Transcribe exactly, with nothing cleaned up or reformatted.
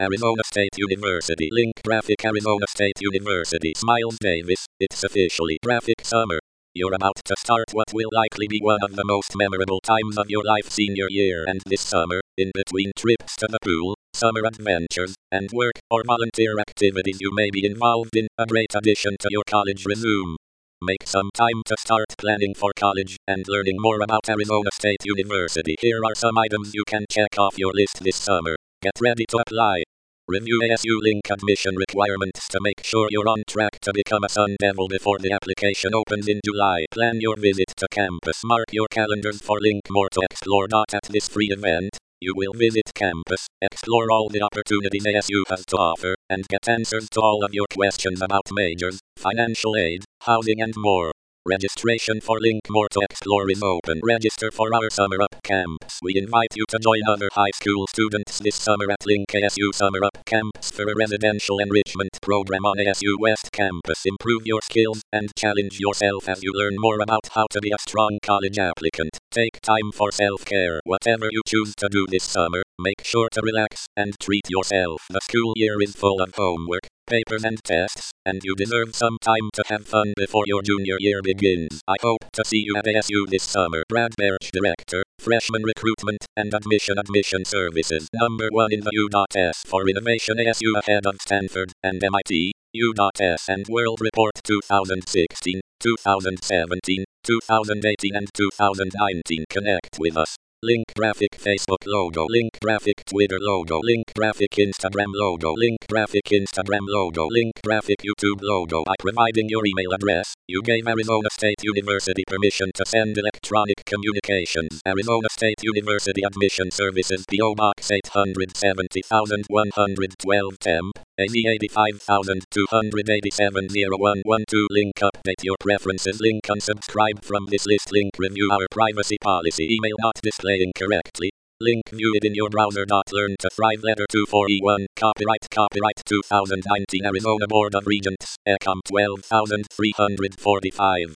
Arizona State University. Link graphic Arizona State University. Miles Davis, it's officially graphic summer. You're about to start what will likely be one of the most memorable times of your life senior year, and this summer, in between trips to the pool, summer adventures, and work or volunteer activities you may be involved in, a great addition to your college resume. Make some time to start planning for college and learning more about Arizona State University. Here are some items you can check off your list this summer. Get ready to apply. Review A S U Link admission requirements to make sure you're on track to become a Sun Devil before the application opens in July. Plan your visit to campus. Mark your calendars for Link More to Explore. At this free event, you will visit campus, explore all the opportunities A S U has to offer, and get answers to all of your questions about majors, financial aid, housing, and more. Registration for Link More to Explore is open. Register for our Summer Up Camps. We invite you to join other high school students this summer at Link A S U Summer Up Camps for a residential enrichment program on A S U West Campus. Improve your skills and challenge yourself as you learn more about how to be a strong college applicant. Take time for self-care. Whatever you choose to do this summer, make sure to relax and treat yourself. The school year is full of homework, papers, and tests, and you deserve some time to have fun before your junior year begins. I hope to see you at A S U this summer. Brad Birch, Director, Freshman Recruitment and Admission Admission Services. Number one in the U.S. for Innovation. A S U ahead of Stanford and M I T, U.S. and World Report twenty sixteen, twenty seventeen, twenty eighteen and twenty nineteen. Connect with us. Link graphic Facebook logo. Link graphic Twitter logo. Link graphic Instagram logo. Link graphic Instagram logo. Link graphic YouTube logo. By providing your email address, you gave Arizona State University permission to send electronic communications. Arizona State University Admission Services, P O Box eight hundred seventy thousand one hundred twelve Temp, A Z eighty-five thousand two hundred eighty-seven oh one one two. Link update your preferences. Link unsubscribe from this list. Link review our privacy policy. Email not displaying correctly. Link view it in your browser. Learn to Thrive Letter two four E one. Copyright Copyright twenty nineteen Arizona Board of Regents, E C O M twelve thousand three hundred forty-five.